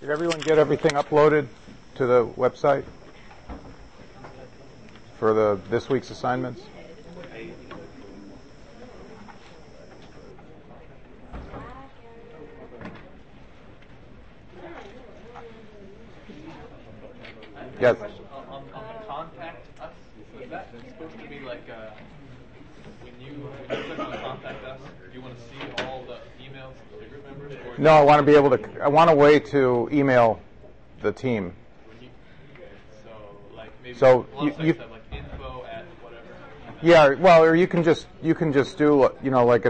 Did everyone get everything uploaded to the website for this week's assignments? Yes. On the contact us, is that supposed to be like when you click on contact us, do you want to see all the emails of the group members? Or No, I want a way to email the team. So like maybe So you have like info at whatever. Yeah, well, or you can just do like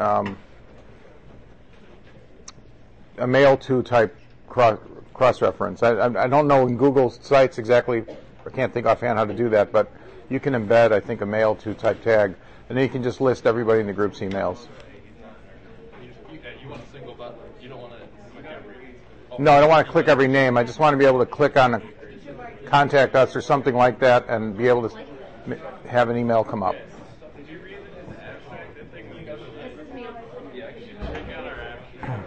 a mail to type cross reference. I don't know in Google Sites exactly. I can't think offhand how to do that, but you can embed, I think, a mail to type tag, and then you can just list everybody in the group's emails. You want a single button. You don't want to click every. No, I don't want to click every name. I just want to be able to click on contact us or something like that and be able to have an email come up. Did you read it in the abstract? The thing we got yeah, you should check out our abstract.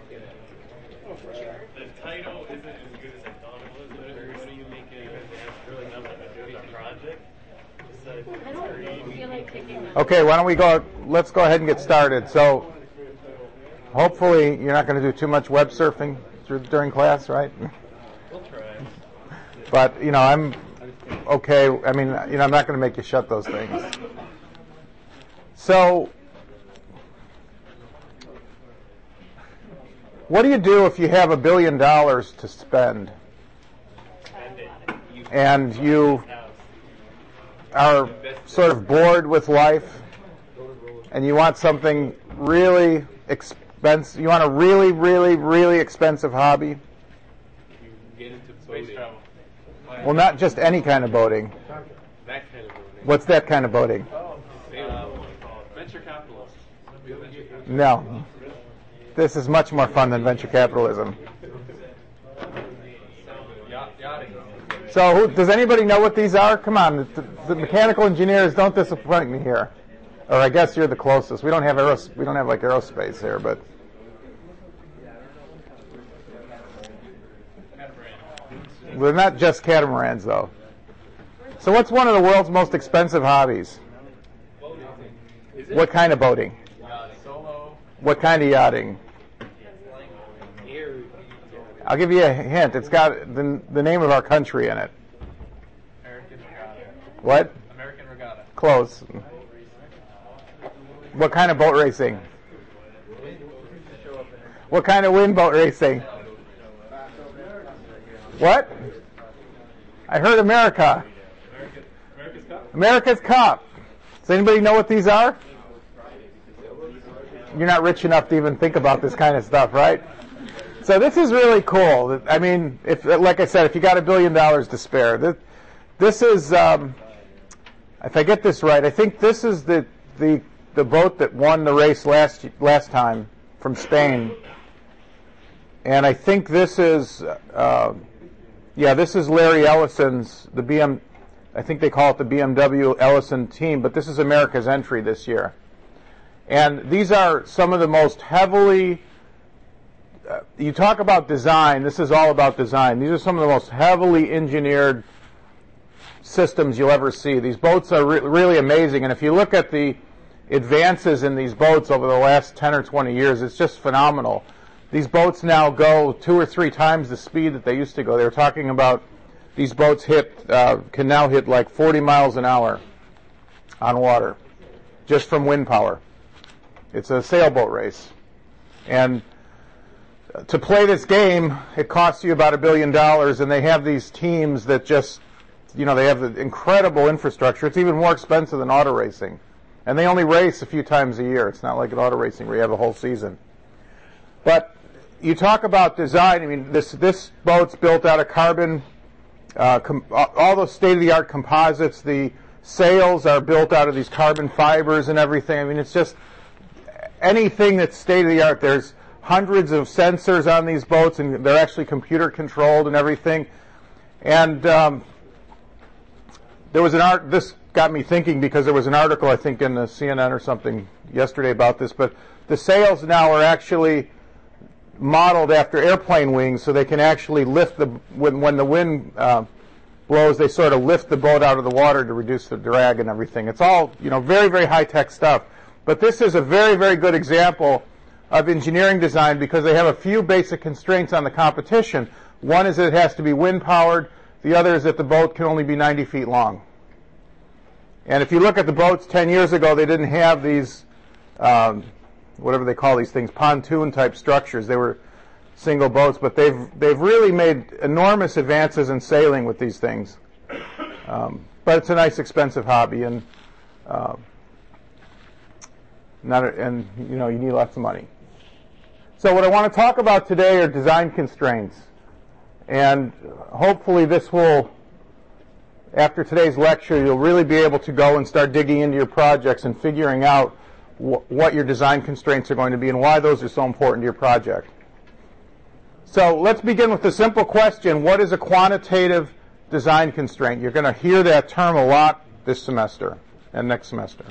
The title isn't as good as I thought it was. What do you make it? Really nothing to do with our project. I don't feel like taking that. Okay, why don't we go? Let's go ahead and get started. So, hopefully, you're not going to do too much web surfing during class, right? We'll try. But I'm okay. I mean, I'm not going to make you shut those things. So, what do you do if you have $1 billion to spend, and you are sort of bored with life, and you want something really expensive? You want a really, really, really expensive hobby? You get into space travel. Well, not just any kind of boating. That kind of movie. What's that kind of boating? Venture capitalists. No. This is much more fun than venture capitalism. Yachting. So, does anybody know what these are? Come on, the mechanical engineers, don't disappoint me here. Or I guess you're the closest. We don't have like aerospace here, but we're not just catamarans, though. So, what's one of the world's most expensive hobbies? What kind of boating? Solo. What kind of yachting? I'll give you a hint. It's got the name of our country in it. American Regatta. What? American Regatta. Close. What kind of boat racing? What kind of wind boat racing? What? I heard America. America's Cup. America's Cup. Does anybody know what these are? You're not rich enough to even think about this kind of stuff, right? So this is really cool. I mean, like I said, if you got $1 billion to spare, this is, if I get this right, I think this is the boat that won the race last time from Spain, and I think this is, this is Larry Ellison's I think they call it the BMW Ellison team, but this is America's entry this year, and these are some of the most heavily. You talk about design, this is all about design. These are some of the most heavily engineered systems you'll ever see. These boats are really amazing, and if you look at the advances in these boats over the last 10 or 20 years, it's just phenomenal. These boats now go 2 or 3 times the speed that they used to go. They were talking about these boats can now hit like 40 miles an hour on water, just from wind power. It's a sailboat race. And to play this game, it costs you about $1 billion, and they have these teams that just, they have the incredible infrastructure. It's even more expensive than auto racing. And they only race a few times a year. It's not like an auto racing where you have a whole season. But you talk about design. I mean, this boat's built out of carbon, all the state-of-the-art composites. The sails are built out of these carbon fibers and everything. I mean, it's just anything that's state-of-the-art. There's hundreds of sensors on these boats, and they're actually computer controlled and everything. And there was this got me thinking, because there was an article, I think, in the CNN or something yesterday about this, but the sails now are actually modeled after airplane wings, so they can actually lift when the wind blows, they sort of lift the boat out of the water to reduce the drag and everything. It's all, very, very high-tech stuff. But this is a very, very good example of engineering design because they have a few basic constraints on the competition. One is that it has to be wind-powered. The other is that the boat can only be 90 feet long. And if you look at the boats 10 years ago, they didn't have these, whatever they call these things, pontoon-type structures. They were single boats, but they've really made enormous advances in sailing with these things. But it's a nice, expensive hobby, and you need lots of money. So what I want to talk about today are design constraints, and hopefully this will, after today's lecture, you'll really be able to go and start digging into your projects and figuring out what your design constraints are going to be and why those are so important to your project. So let's begin with the simple question: what is a quantitative design constraint? You're going to hear that term a lot this semester and next semester.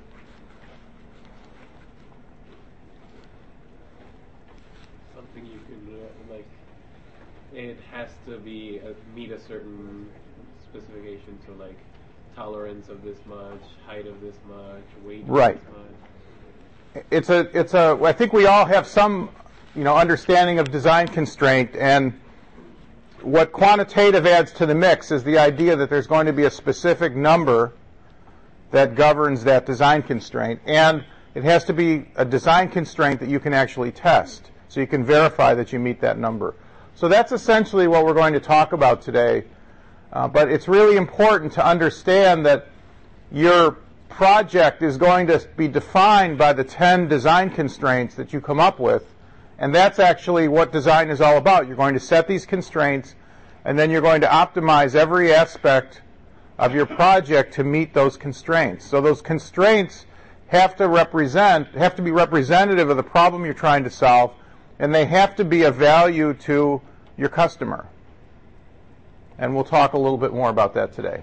Something you can it has to be meet a certain specification, so like tolerance of this much, height of this much, weight of Right. this much. I think we all have some understanding of design constraint, and what quantitative adds to the mix is the idea that there's going to be a specific number that governs that design constraint, and it has to be a design constraint that you can actually test, so you can verify that you meet that number. So that's essentially what we're going to talk about today, but it's really important to understand that your project is going to be defined by the 10 design constraints that you come up with. And that's actually what design is all about. You're going to set these constraints, and then you're going to optimize every aspect of your project to meet those constraints. So those constraints have to be representative of the problem you're trying to solve, and they have to be of value to your customer. And we'll talk a little bit more about that today.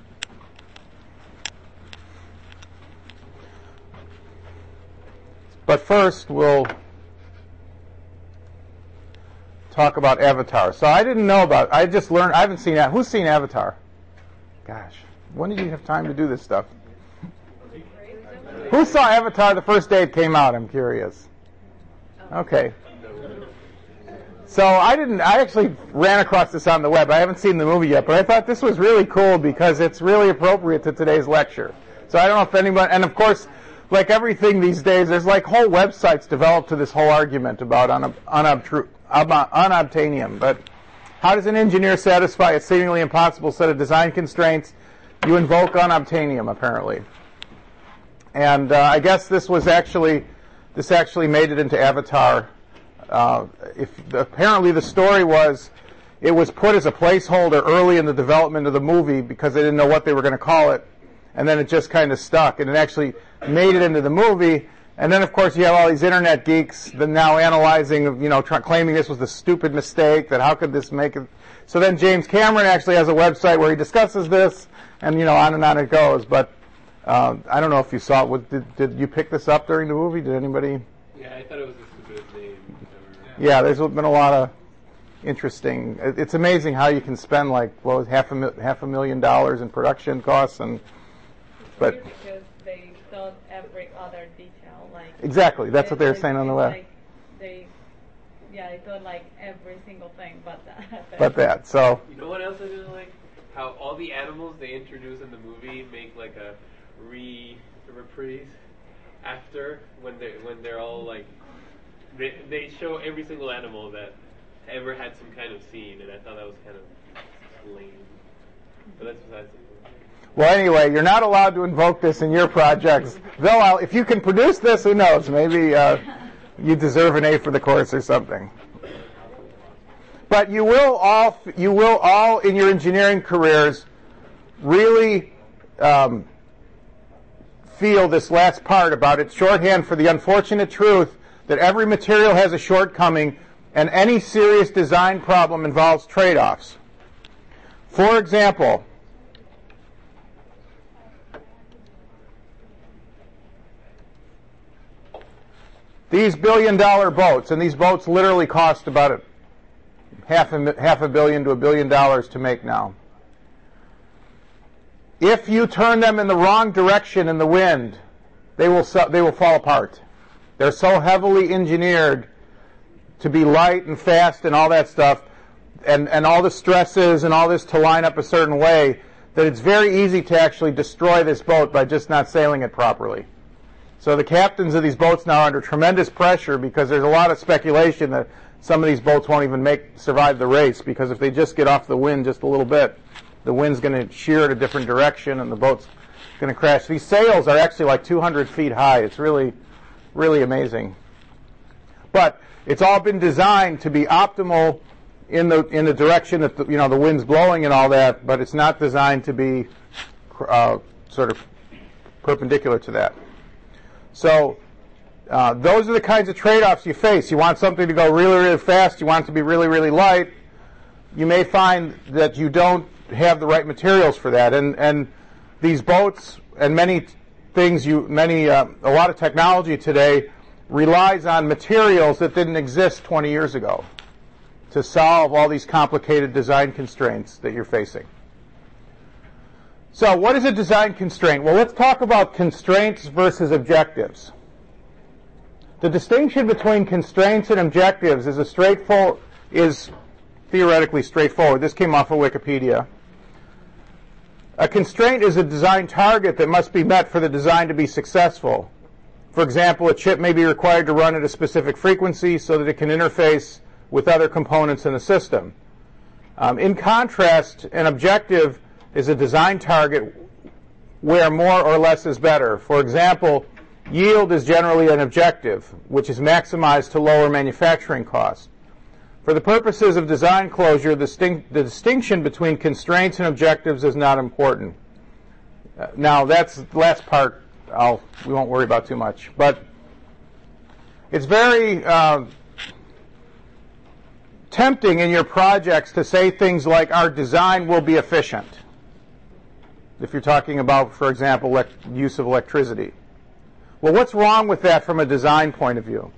But first, we'll talk about Avatar. So I didn't know about it. I just learned. I haven't seen that. Who's seen Avatar? Gosh, when did you have time to do this stuff? Who saw Avatar the first day it came out? I'm curious. Okay. So I actually ran across this on the web. I haven't seen the movie yet, but I thought this was really cool because it's really appropriate to today's lecture. So I don't know if anyone, and of course, like everything these days, there's like whole websites developed to this whole argument about unobtainium. But how does an engineer satisfy a seemingly impossible set of design constraints? You invoke unobtainium, apparently. And I guess this actually made it into Avatar. Apparently the story was it was put as a placeholder early in the development of the movie because they didn't know what they were going to call it, and then it just kind of stuck, and it actually made it into the movie. And then, of course, you have all these internet geeks that now analyzing, claiming this was a stupid mistake, that how could this make it. So then James Cameron actually has a website where he discusses this, and, on and on it goes. But I don't know if you saw it. Did you pick this up during the movie? Did anybody? Yeah, I thought it was the stupidest name ever. Yeah, there's been a lot of interesting. It's amazing how you can spend $500,000 in production costs, but because they thought every other detail, exactly, that's what they were saying on the web. They thought every single thing, but that. But that. So. You know what else I didn't like? How all the animals they introduce in the movie make a reprise after when they're all they show every single animal that ever had some kind of scene, and I thought that was kind of lame. But that's besides the movie. Well, anyway, you're not allowed to invoke this in your projects. Though, if you can produce this, who knows? Maybe you deserve an A for the course or something. But you will all in your engineering careers really feel this last part about it's shorthand for the unfortunate truth that every material has a shortcoming, and any serious design problem involves trade-offs. For example, these billion-dollar boats, and these boats literally cost about half a billion to $1 billion to make now. If you turn them in the wrong direction in the wind, they will fall apart. They're so heavily engineered to be light and fast and all that stuff, and all the stresses and all this to line up a certain way, that it's very easy to actually destroy this boat by just not sailing it properly. So the captains of these boats now are under tremendous pressure because there's a lot of speculation that some of these boats won't even survive the race, because if they just get off the wind just a little bit, the wind's going to shear in a different direction and the boat's going to crash. These sails are actually like 200 feet high. It's really, really amazing. But it's all been designed to be optimal in the direction that the wind's blowing and all that, but it's not designed to be sort of perpendicular to that. So those are the kinds of trade-offs you face. You want something to go really, really fast. You want it to be really, really light. You may find that you don't have the right materials for that. And these boats and many things, a lot of technology today relies on materials that didn't exist 20 years ago to solve all these complicated design constraints that you're facing. So what is a design constraint? Well, let's talk about constraints versus objectives. The distinction between constraints and objectives is theoretically straightforward. This came off of Wikipedia. A constraint is a design target that must be met for the design to be successful. For example, a chip may be required to run at a specific frequency so that it can interface with other components in the system. In contrast, an objective is a design target where more or less is better. For example, yield is generally an objective, which is maximized to lower manufacturing costs. For the purposes of design closure, the distinction between constraints and objectives is not important. Now, that's the last part we won't worry about too much. But it's very tempting in your projects to say things like, our design will be efficient. If you're talking about, for example, use of electricity. Well, what's wrong with that from a design point of view?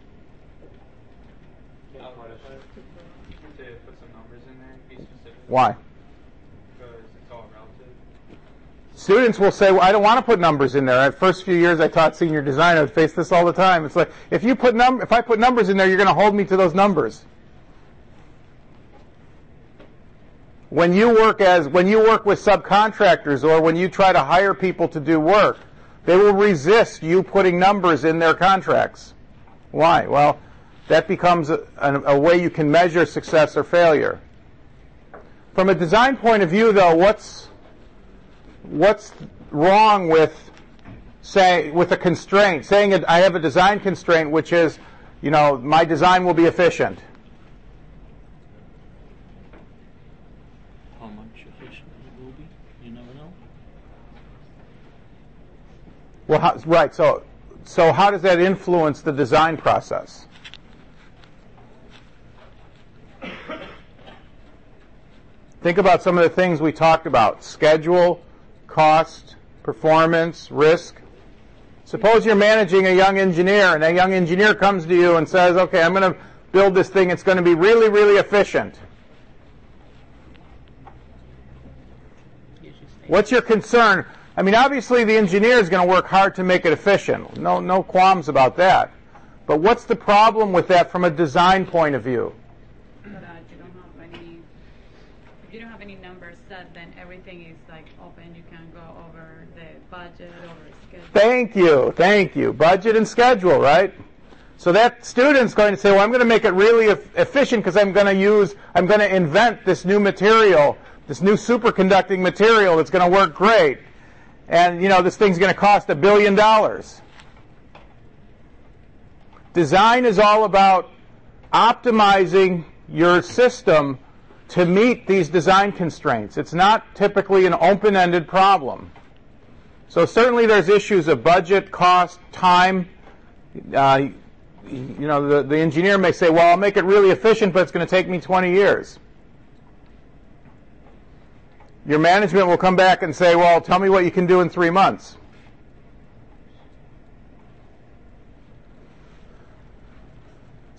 To put some numbers in there, be specific. Why? Because it's all relative. Students will say, well, I don't want to put numbers in there. The first few years I taught senior design, I would face this all the time. It's like, if I put numbers in there, you're going to hold me to those numbers. When you work with subcontractors, or when you try to hire people to do work, they will resist you putting numbers in their contracts. Why? Well, that becomes a way you can measure success or failure. From a design point of view, though, what's wrong with a constraint? Saying I have a design constraint, which is, my design will be efficient. How much efficient it will be? You never know. Well, right. So how does that influence the design process? Think about some of the things we talked about: schedule, cost, performance, risk. Suppose you're managing a young engineer, and that young engineer comes to you and says, okay, I'm going to build this thing. It's going to be really, really efficient. What's your concern? I mean, obviously the engineer is going to work hard to make it efficient. No qualms about that. But what's the problem with that from a design point of view? But if you don't have any numbers set, then everything is like open. You can go over the budget, over schedule. Thank you. Budget and schedule, right? So that student's going to say, well, I'm going to make it really efficient because I'm going to invent this new material, this new superconducting material that's going to work great. And, this thing's going to cost $1 billion. Design is all about optimizing your system to meet these design constraints. It's not typically an open-ended problem. So certainly there's issues of budget, cost, time. The engineer may say, well, I'll make it really efficient, but it's going to take me 20 years. Your management will come back and say, well, tell me what you can do in 3 months.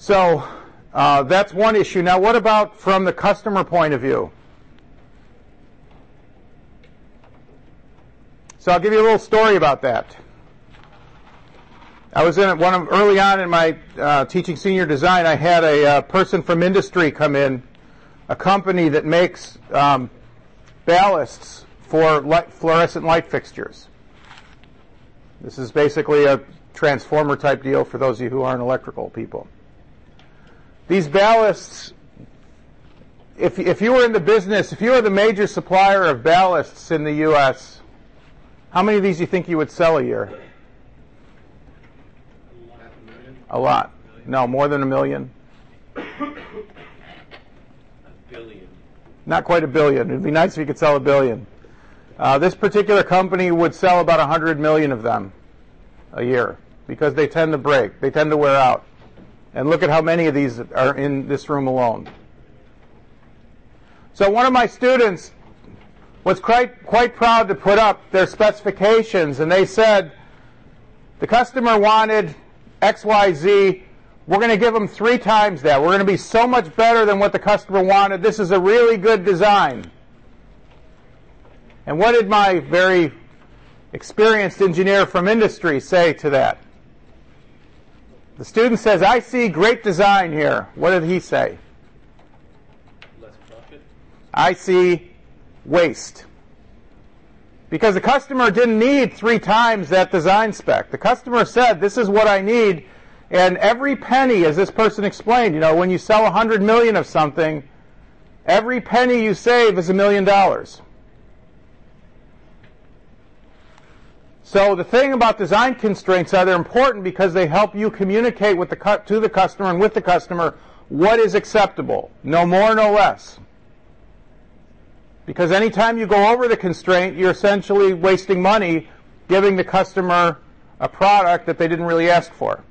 So that's one issue. Now, what about from the customer point of view? So I'll give you a little story about that. I was early on in my teaching senior design, I had a person from industry come in, a company that makes ballasts for fluorescent light fixtures. This is basically a transformer type deal for those of you who aren't electrical people. These ballasts, if you were in the business, if you were the major supplier of ballasts in the U.S., how many of these do you think you would sell a year? A lot. No, more than 1 million. A billion. Not quite 1 billion. It'd be nice if you could sell 1 billion. This particular company would sell about 100 million of them a year because they tend to break. They tend to wear out. And look at how many of these are in this room alone. So one of my students was quite proud to put up their specifications, and they said the customer wanted XYZ. We're going to give them 3 times that. We're going to be so much better than what the customer wanted. This is a really good design. And what did my very experienced engineer from industry say to that? The student says, I see great design here. What did he say? Less profit. I see waste. Because the customer didn't need 3 times that design spec. The customer said, this is what I need. And every penny, as this person explained, when you sell 100 million of something, every penny you save is $1 million. So the thing about design constraints are they're important because they help you communicate to the customer and with the customer what is acceptable. No more, no less. Because anytime you go over the constraint, you're essentially wasting money giving the customer a product that they didn't really ask for.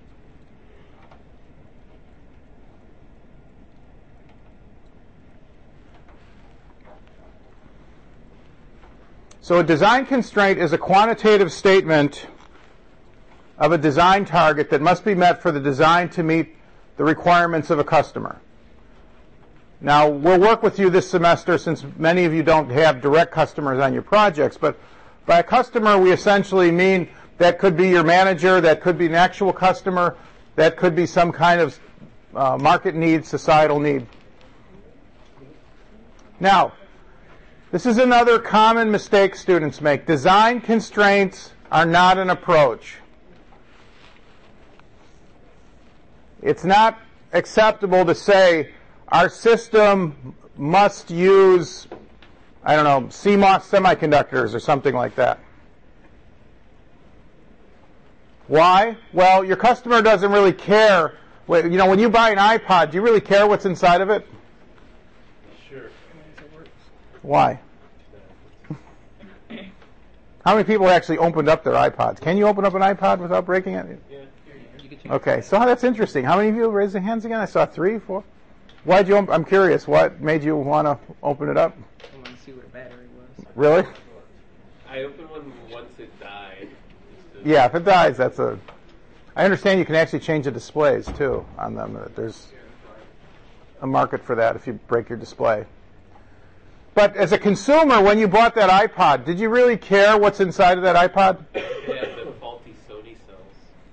So a design constraint is a quantitative statement of a design target that must be met for the design to meet the requirements of a customer. Now, we'll work with you this semester since many of you don't have direct customers on your projects, but by a customer we essentially mean that could be your manager, that could be an actual customer, that could be some kind of market need, societal need. Now, this is another common mistake students make. Design constraints are not an approach. It's not acceptable to say our system must use, CMOS semiconductors or something like that. Why? Well, your customer doesn't really care. When you buy an iPod, do you really care what's inside of it? Sure. Why? How many people actually opened up their iPods? Can you open up an iPod without breaking it? Yeah. Okay, so that's interesting. How many of you raised their hands again? I saw 3, 4. Why'd you? I'm curious. What made you want to open it up? I want to see where the battery was. Really? I opened one once it died. Yeah, if it dies, that's a. I understand you can actually change the displays too on them. There's a market for that if you break your display. But as a consumer, when you bought that iPod, did you really care what's inside of that iPod? Yeah, the faulty Sony cells.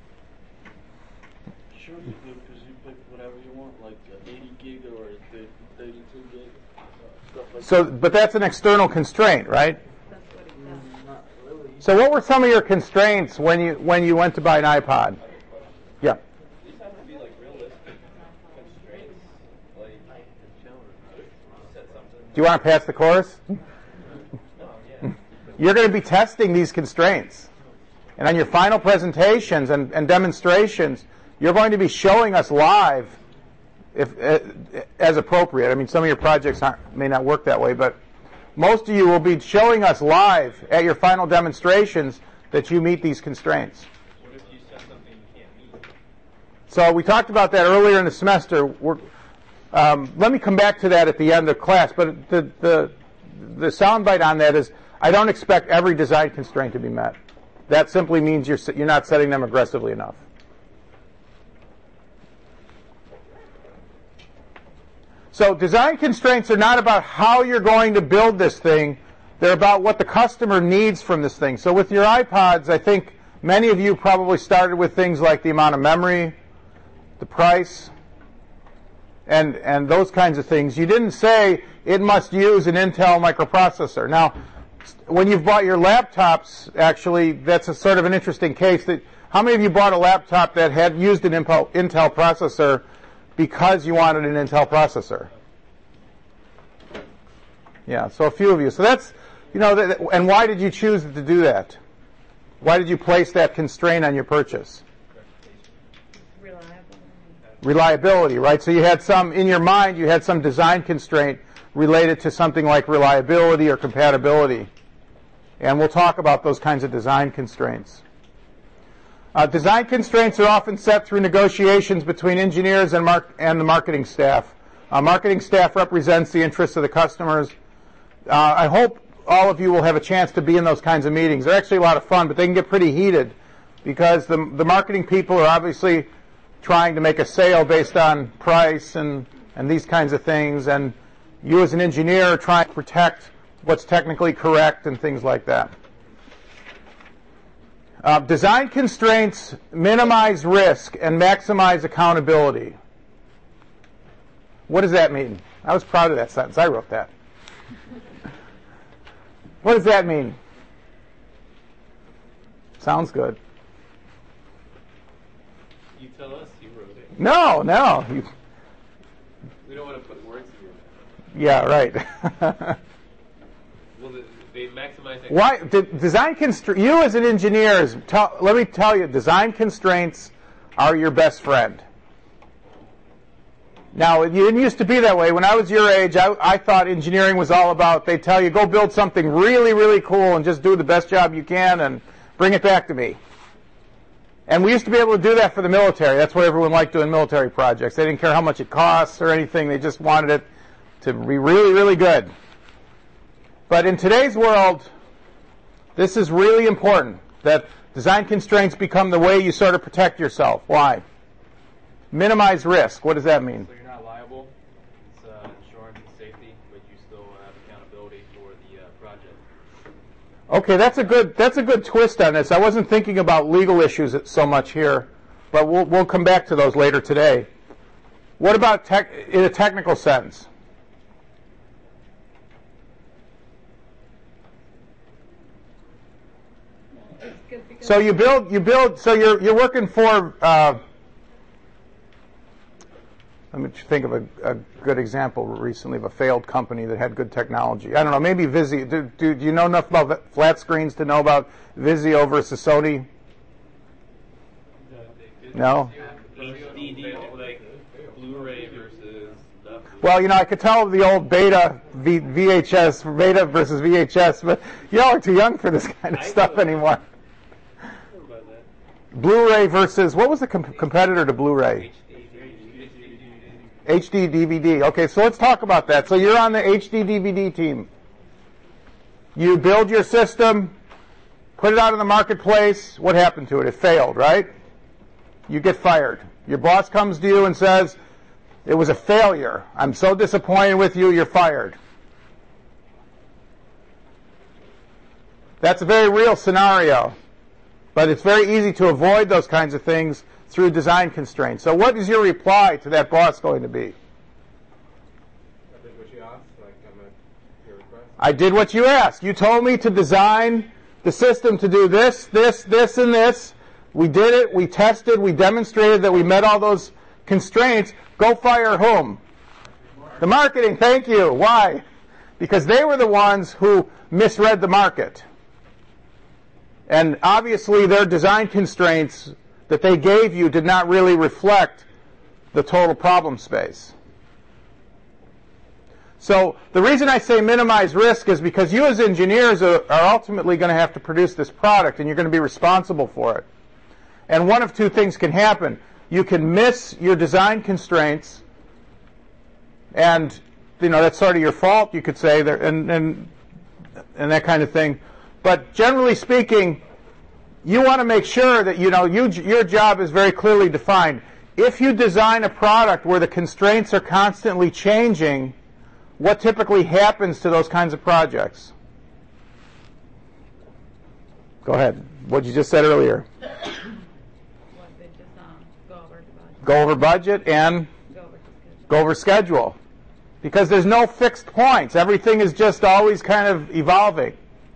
Sure you do, because you pick whatever you want, like 80 gig or 32 gig, stuff like So, that. but that's an external constraint, right? That's what it does. Not really. So what were some of your constraints when you went to buy an iPod? Yeah. These have to be like realistic constraints. Like, set something. Do you want to pass the course? You're going to be testing these constraints. And on your final presentations and demonstrations, you're going to be showing us live, if as appropriate. I mean, some of your projects may not work that way, but most of you will be showing us live at your final demonstrations that you meet these constraints. What if you set something you can't meet? So we talked about that earlier in the semester. Let me come back to that at the end of class, but the soundbite on that is I don't expect every design constraint to be met. That simply means you're not setting them aggressively enough. So design constraints are not about how you're going to build this thing. They're about what the customer needs from this thing. So with your iPods, I think many of you probably started with things like the amount of memory, the price, and those kinds of things. You didn't say it must use an Intel microprocessor. Now, when you've bought your laptops, actually, that's a sort of an interesting case. How many of you bought a laptop that had used an Intel processor because you wanted an Intel processor? Yeah, so a few of you. So that's, and why did you choose to do that? Why did you place that constraint on your purchase? Reliability, right? So you had in your mind, you had some design constraint related to something like reliability or compatibility. And we'll talk about those kinds of design constraints. Design constraints are often set through negotiations between engineers and the marketing staff. Marketing staff represents the interests of the customers. I hope all of you will have a chance to be in those kinds of meetings. They're actually a lot of fun, but they can get pretty heated because the marketing people are obviously trying to make a sale based on price and these kinds of things, and you as an engineer are trying to protect what's technically correct and things like that. Design constraints minimize risk and maximize accountability. What does that mean? I was proud of that sentence. I wrote that. What does that mean? Sounds good. You tell us you wrote it. No. We don't want to put words in your mouth. Yeah, right. Well, they maximize. Why design constraints? You as an engineer, let me tell you, design constraints are your best friend. Now, it didn't used to be that way. When I was your age, I thought engineering was all about, they tell you, go build something really, really cool and just do the best job you can and bring it back to me. And we used to be able to do that for the military. That's what everyone liked doing military projects. They didn't care how much it costs or anything. They just wanted it to be really, really good. But in today's world, this is really important, that design constraints become the way you sort of protect yourself. Why? Minimize risk. What does that mean? So you're not liable. It's insurance and safety, but you still have accountability for the project. Okay, that's a good twist on this. I wasn't thinking about legal issues so much here, but we'll come back to those later today. What about in a technical sense? So you build. So you're working for. Let me think of a good example recently of a failed company that had good technology. I don't know, maybe Vizio. Do you know enough about flat screens to know about Vizio versus Sony? No? HD, like Blu-ray versus stuff. Well, I could tell the old beta versus VHS, but y'all are too young for this kind of stuff anymore. Blu-ray versus, what was the competitor to Blu-ray? HD DVD. Okay, so let's talk about that. So you're on the HD DVD team. You build your system, put it out in the marketplace. What happened to it? It failed, right? You get fired. Your boss comes to you and says, it was a failure. I'm so disappointed with you, you're fired. That's a very real scenario. But it's very easy to avoid those kinds of things through design constraints. So what is your reply to that boss going to be? I did what you asked, your request. I did what you asked. You told me to design the system to do this, this, this, and this. We did it. We tested. We demonstrated that we met all those constraints. Go fire whom? The marketing. Thank you. Why? Because they were the ones who misread the market. And obviously their design constraints that they gave you did not really reflect the total problem space. So the reason I say minimize risk is because you as engineers are ultimately going to have to produce this product and you're going to be responsible for it. And one of two things can happen. You can miss your design constraints and that's sort of your fault, you could say, and that kind of thing. But generally speaking, you want to make sure that your job is very clearly defined. if you design a product where the constraints are constantly changing, what typically happens to those kinds of projects? Go ahead. What you just said earlier. What they just go over the budget. Go over budget and go over schedule. Because there's no fixed points. Everything is just always kind of evolving.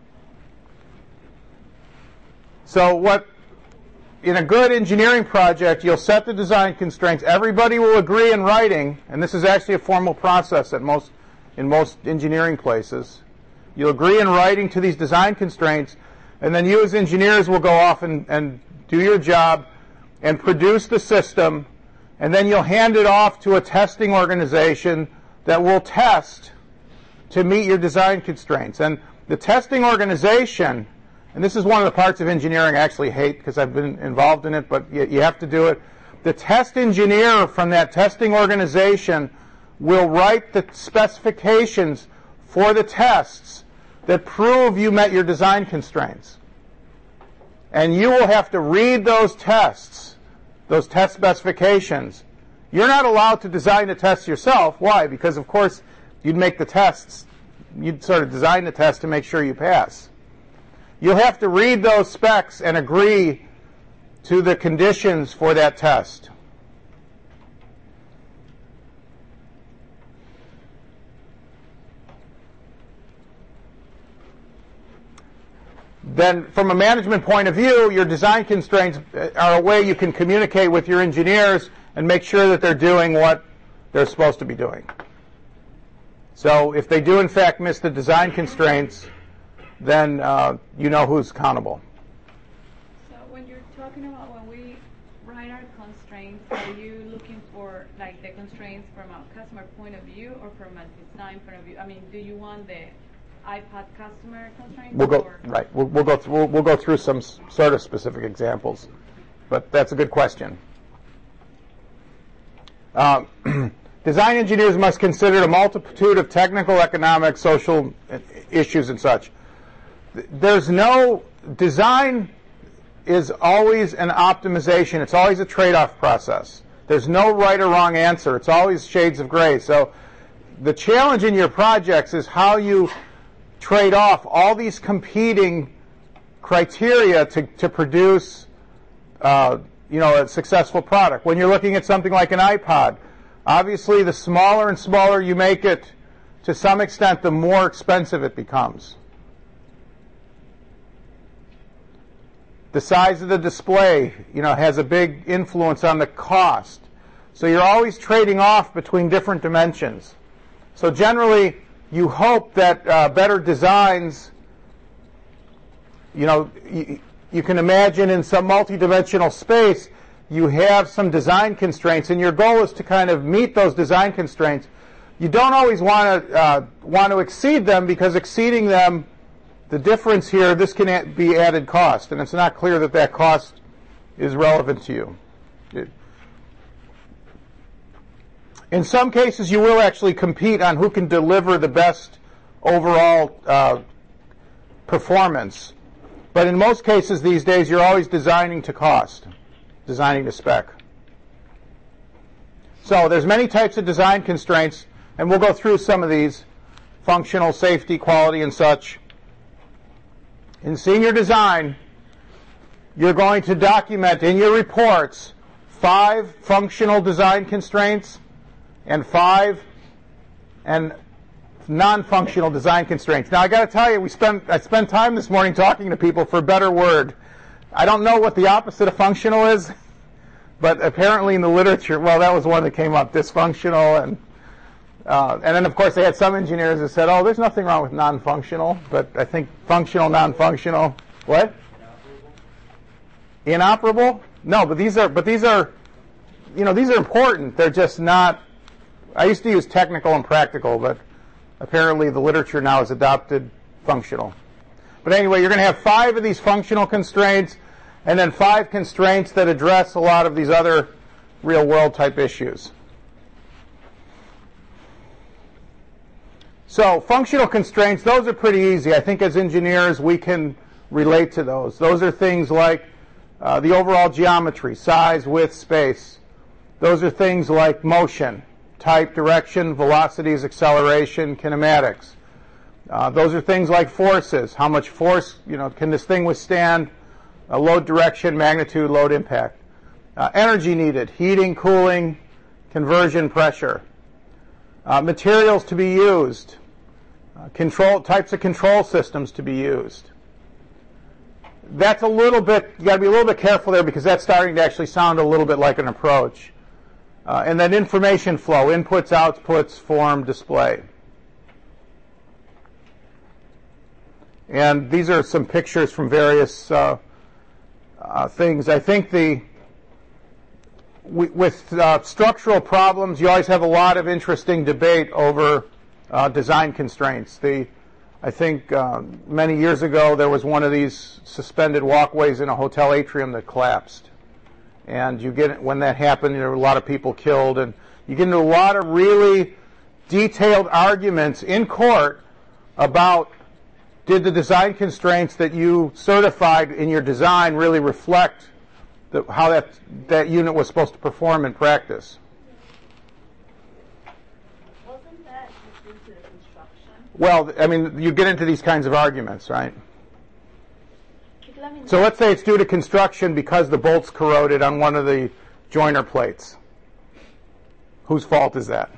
So in a good engineering project, you'll set the design constraints. Everybody will agree in writing, and this is actually a formal process in most engineering places. You'll agree in writing to these design constraints, and then you as engineers will go off and do your job and produce the system, and then you'll hand it off to a testing organization that will test to meet your design constraints. And the testing organization, and this is one of the parts of engineering I actually hate because I've been involved in it, but you have to do it. The test engineer from that testing organization will write the specifications for the tests that prove you met your design constraints. And you will have to read those tests, those test specifications. You're not allowed to design the tests yourself. Why? Because, of course, you'd make the tests, you'd sort of design the test to make sure you pass. You'll have to read those specs and agree to the conditions for that test. Then, from a management point of view, your design constraints are a way you can communicate with your engineers and make sure that they're doing what they're supposed to be doing. So if they do, in fact, miss the design constraints, then you know who's accountable. So when you're talking about when we write our constraints, are you looking for like the constraints from a customer point of view or from a design point of view? I mean, do you want the iPad customer constraints? We'll go through some sort of specific examples, but that's a good question. Design engineers must consider a multitude of technical, economic, social issues and such. Design is always an optimization. It's always a trade-off process. There's no right or wrong answer. It's always shades of gray. So the challenge in your projects is how you trade off all these competing criteria to produce a successful product. When you're looking at something like an iPod, obviously the smaller and smaller you make it, to some extent, the more expensive it becomes. The size of the display, has a big influence on the cost. So you're always trading off between different dimensions. So generally, you hope that better designs, you can imagine in some multidimensional space, you have some design constraints, and your goal is to kind of meet those design constraints. You don't always want to exceed them, because exceeding them, the difference here, this can be added cost, and it's not clear that that cost is relevant to you. In some cases, you will actually compete on who can deliver the best overall performance. But in most cases these days, you're always designing to cost, designing to spec. So there's many types of design constraints, and we'll go through some of these: functional, safety, quality, and such. In senior design, you're going to document in your reports 5 functional design constraints and 5 non-functional design constraints. Now, I got to tell you, I spent time this morning talking to people for a better word. I don't know what the opposite of functional is, but apparently in the literature, that was one that came up, dysfunctional, and then of course they had some engineers that said, there's nothing wrong with non-functional, but I think functional, non-functional, what? Inoperable? No, but these are important. They're just not. I used to use technical and practical, but apparently the literature now has adopted functional. But anyway, you're going to have 5 of these functional constraints, and then 5 constraints that address a lot of these other real-world type issues. So functional constraints, those are pretty easy. I think as engineers we can relate to those. Those are things like the overall geometry, size, width, space. Those are things like motion, type, direction, velocities, acceleration, kinematics. Those are things like forces. How much force, can this thing withstand? Load direction, magnitude, load impact. Energy needed, heating, cooling, conversion, pressure. Materials to be used. Types of control systems to be used. That's a little bit, you got to be a little bit careful there because that's starting to actually sound a little bit like an approach. And then information flow, inputs, outputs, form, display. And these are some pictures from various things. I think with structural problems, you always have a lot of interesting debate over design constraints. I think many years ago there was one of these suspended walkways in a hotel atrium that collapsed. And when that happened, there were a lot of people killed, and you get into a lot of really detailed arguments in court about did the design constraints that you certified in your design really reflect how that unit was supposed to perform in practice. Wasn't that just due to the construction? Well, I mean, you get into these kinds of arguments, right? So let's say it's due to construction because the bolts corroded on one of the joiner plates. Whose fault is that?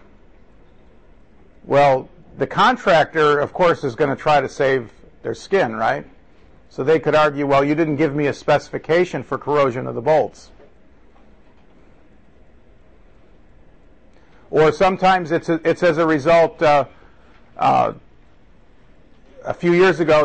Well, the contractor, of course, is going to try to save their skin, right? So they could argue, well, you didn't give me a specification for corrosion of the bolts. Or sometimes it's as a result. A few years ago,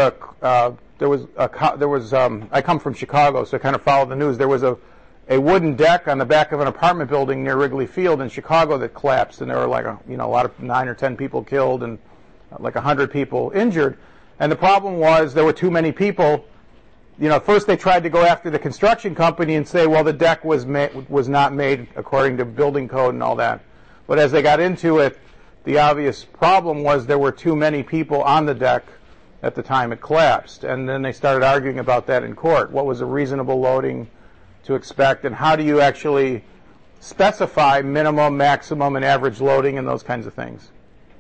I come from Chicago, so I kind of follow the news. There was a wooden deck on the back of an apartment building near Wrigley Field in Chicago that collapsed, and there were like a lot of 9 or 10 people killed and like 100 people injured. And the problem was there were too many people. First they tried to go after the construction company and say, well, the deck was not made according to building code and all that. But as they got into it, the obvious problem was there were too many people on the deck at the time it collapsed. And then they started arguing about that in court. What was a reasonable loading to expect, and how do you actually specify minimum, maximum, and average loading and those kinds of things?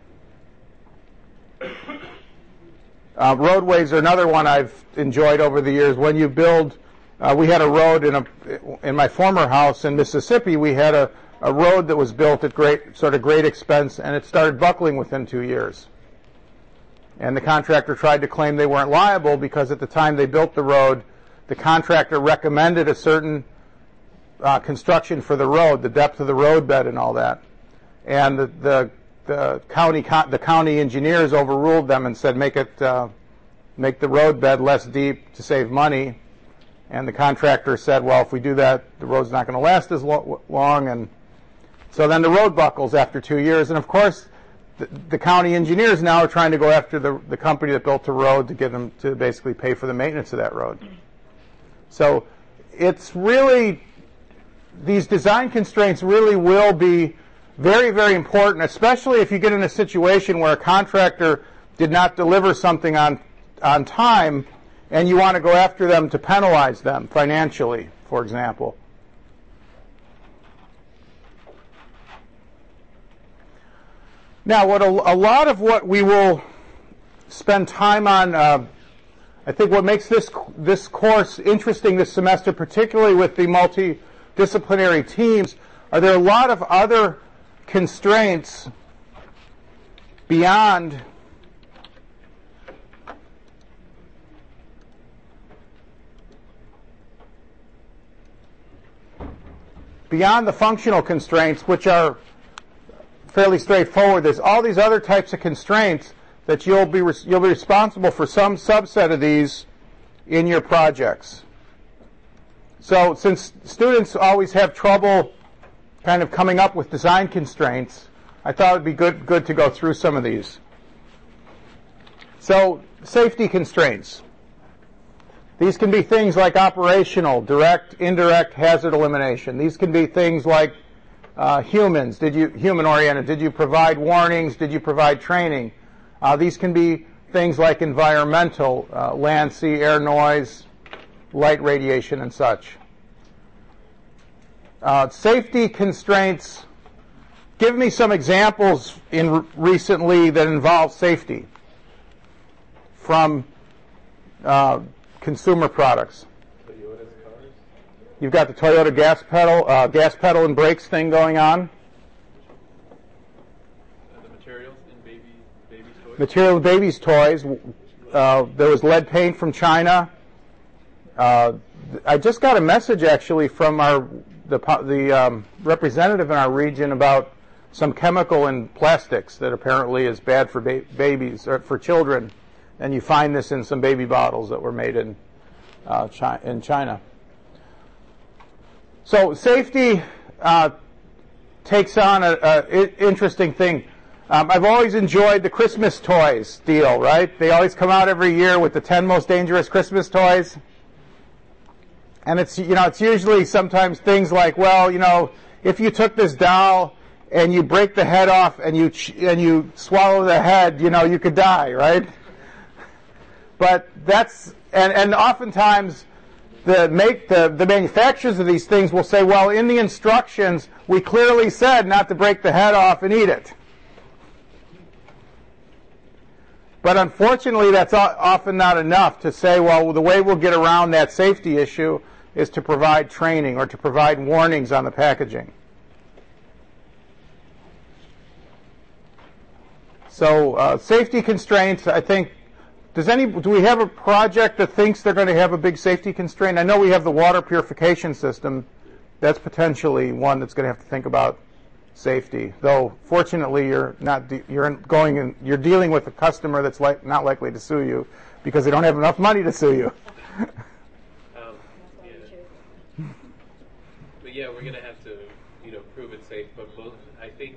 Roadways are another one I've enjoyed over the years. When you build, we had a road in my former house in Mississippi. We had a road that was built at great expense, and it started buckling within 2 years. And the contractor tried to claim they weren't liable because at the time they built the road, the contractor recommended a certain construction for the road, the depth of the roadbed and all that. And the county engineers overruled them and said make the roadbed less deep to save money. And the contractor said, well, if we do that, the road's not going to last as long. And so then the road buckles after 2 years. And of course, the county engineers now are trying to go after the company that built the road to get them to basically pay for the maintenance of that road. So it's really, these design constraints really will be very, very important, especially if you get in a situation where a contractor did not deliver something on time and you want to go after them to penalize them financially, for example. Now, a lot of what we will spend time on, I think what makes this course interesting this semester, particularly with the multidisciplinary teams, are there a lot of other constraints beyond the functional constraints, which are fairly straightforward. There's all these other types of constraints that you'll be responsible for some subset of these in your projects. So since students always have trouble kind of coming up with design constraints, I thought it would be good to go through some of these. So safety constraints. These can be things like operational, direct, indirect hazard elimination. These can be things like human-oriented. Did you provide warnings? Did you provide training? These can be things like environmental, land, sea, air noise, light radiation, and such. Safety constraints. Give me some examples recently that involve safety from consumer products. Toyota's cars. You've got the Toyota gas pedal and brakes thing going on. The materials in babies' toys. Material in babies' toys. There was lead paint from China. I just got a message actually from the representative in our region about some chemical in plastics that apparently is bad for babies or for children, and you find this in some baby bottles that were made in China. So safety takes on an interesting thing. I've always enjoyed the Christmas toys deal, right? They always come out every year with the 10 most dangerous Christmas toys. And it's usually sometimes things like, well, if you took this doll and you break the head off and you swallow the head, you could die, right? But that's and oftentimes the manufacturers of these things will say, well, in the instructions we clearly said not to break the head off and eat it. But unfortunately, that's often not enough to say, well, the way we'll get around that safety issue is to provide training or to provide warnings on the packaging. So safety constraints, I think, do we have a project that thinks they're going to have a big safety constraint? I know we have the water purification system. That's potentially one that's going to have to think about safety. Though, fortunately, you're dealing with a customer that's not likely to sue you because they don't have enough money to sue you. But yeah, we're gonna have to, prove it safe. But I think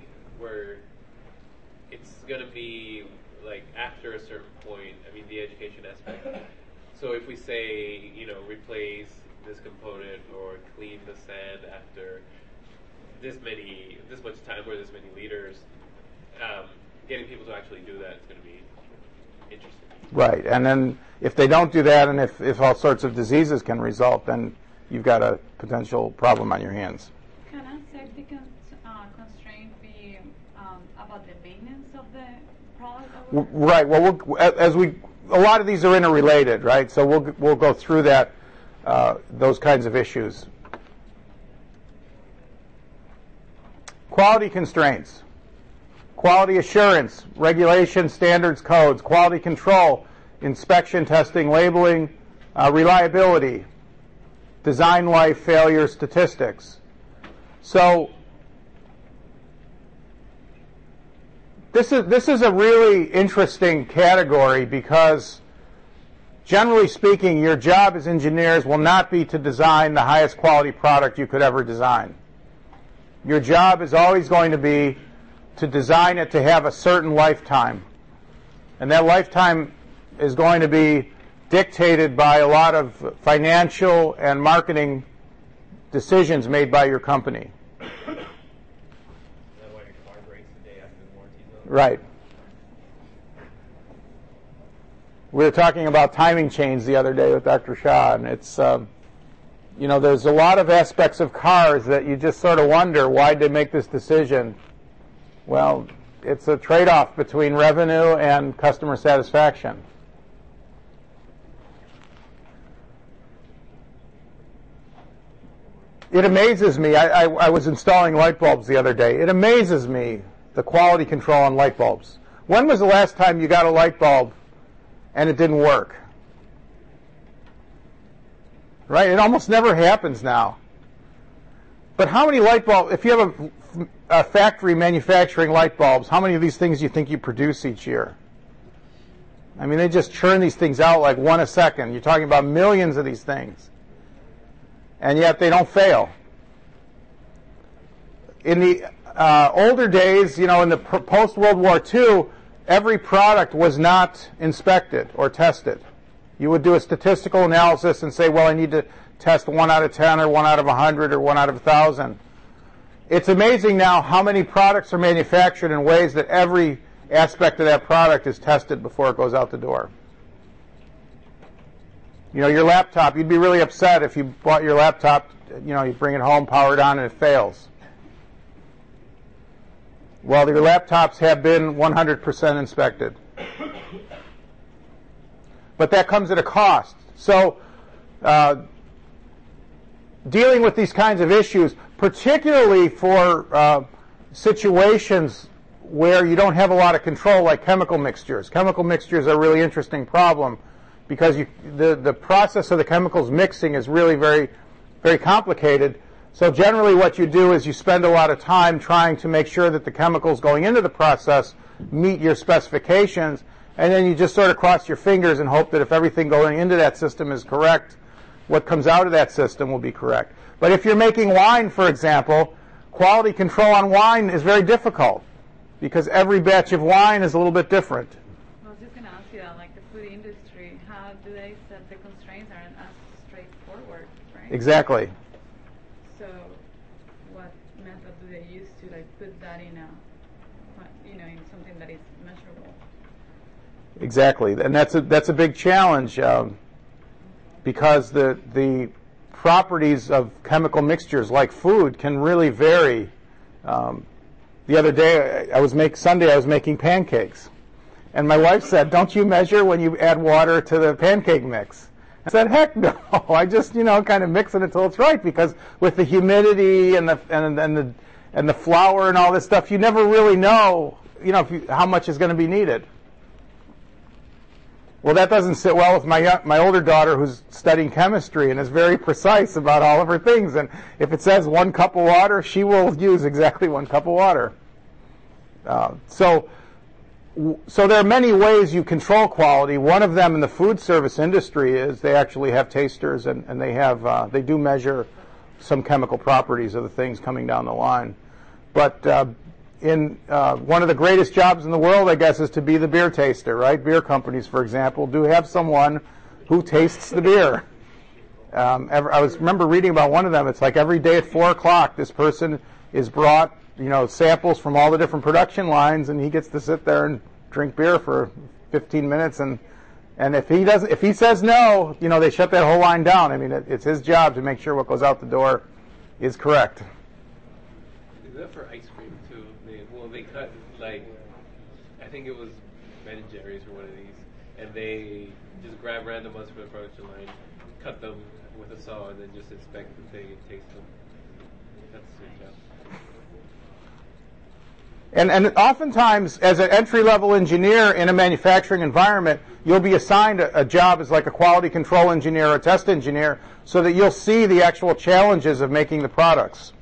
it's gonna be like after a certain point. I mean, the education aspect. So if we say, replace this component or clean the sand after this much time or this many liters, getting people to actually do that is going to be interesting. Right, and then if they don't do that, and if all sorts of diseases can result, then you've got a potential problem on your hands. Can a safety constraint be about the maintenance of the product? Right. Well, a lot of these are interrelated, right? So we'll go through that, those kinds of issues. Quality constraints, quality assurance, regulation, standards, codes, quality control, inspection, testing, labeling, reliability, design life, failure, statistics. So this is a really interesting category because generally speaking, your job as engineers will not be to design the highest quality product you could ever design. Your job is always going to be to design it to have a certain lifetime. And that lifetime is going to be dictated by a lot of financial and marketing decisions made by your company. Is that why your car breaks the day after the warranty's over? Right. We were talking about timing chains the other day with Dr. Shah, and it's there's a lot of aspects of cars that you just sort of wonder, why did they make this decision? Well, it's a trade-off between revenue and customer satisfaction. It amazes me. I was installing light bulbs the other day. It amazes me, the quality control on light bulbs. When was the last time you got a light bulb and it didn't work? Right? It almost never happens now. But how many light bulbs, if you have a factory manufacturing light bulbs, how many of these things do you think you produce each year? I mean, they just churn these things out like one a second. You're talking about millions of these things. And yet they don't fail. In the older days, in the post-World War II, every product was not inspected or tested. You would do a statistical analysis and say, well, I need to test 1 out of 10 or 1 out of 100 or 1 out of 1,000. It's amazing now how many products are manufactured in ways that every aspect of that product is tested before it goes out the door. Your laptop, you'd be really upset if you bought your laptop, you bring it home, power it on, and it fails. Well, your laptops have been 100% inspected. But that comes at a cost. So, dealing with these kinds of issues, particularly for situations where you don't have a lot of control, like chemical mixtures. Chemical mixtures are a really interesting problem because the process of the chemicals mixing is really very, very complicated. So generally what you do is you spend a lot of time trying to make sure that the chemicals going into the process meet your specifications, and then you just sort of cross your fingers and hope that if everything going into that system is correct, what comes out of that system will be correct. But if you're making wine, for example, quality control on wine is very difficult because every batch of wine is a little bit different. I was just going to ask you that, like the food industry, how do they set the constraints? Aren't as straightforward, right? Exactly. So what method do they use to put that in in something that is measurable? Exactly, and that's a big challenge because the properties of chemical mixtures like food can really vary. The other day, Sunday I was making pancakes, and my wife said, "Don't you measure when you add water to the pancake mix?" I said, "Heck no! I just kind of mix it until it's right because with the humidity and the flour and all this stuff, you never really know how much is going to be needed." Well, that doesn't sit well with my older daughter who's studying chemistry and is very precise about all of her things. And if it says 1 cup of water, she will use exactly 1 cup of water. So there are many ways you control quality. One of them in the food service industry is they actually have tasters and they do measure some chemical properties of the things coming down the line. But one of the greatest jobs in the world, I guess, is to be the beer taster, right? Beer companies, for example, do have someone who tastes the beer. Remember reading about one of them. It's like every day at 4 o'clock, this person is brought, samples from all the different production lines, and he gets to sit there and drink beer for 15 minutes. And if he says no, they shut that whole line down. I mean, it's his job to make sure what goes out the door is correct. Is that for ice cream too? They cut I think it was Ben & Jerry's or one of these, and they just grab random ones from the production line, cut them with a saw, and then just inspect the thing and taste them. That's their job. And oftentimes, as an entry-level engineer in a manufacturing environment, you'll be assigned a job as like a quality control engineer or a test engineer so that you'll see the actual challenges of making the products.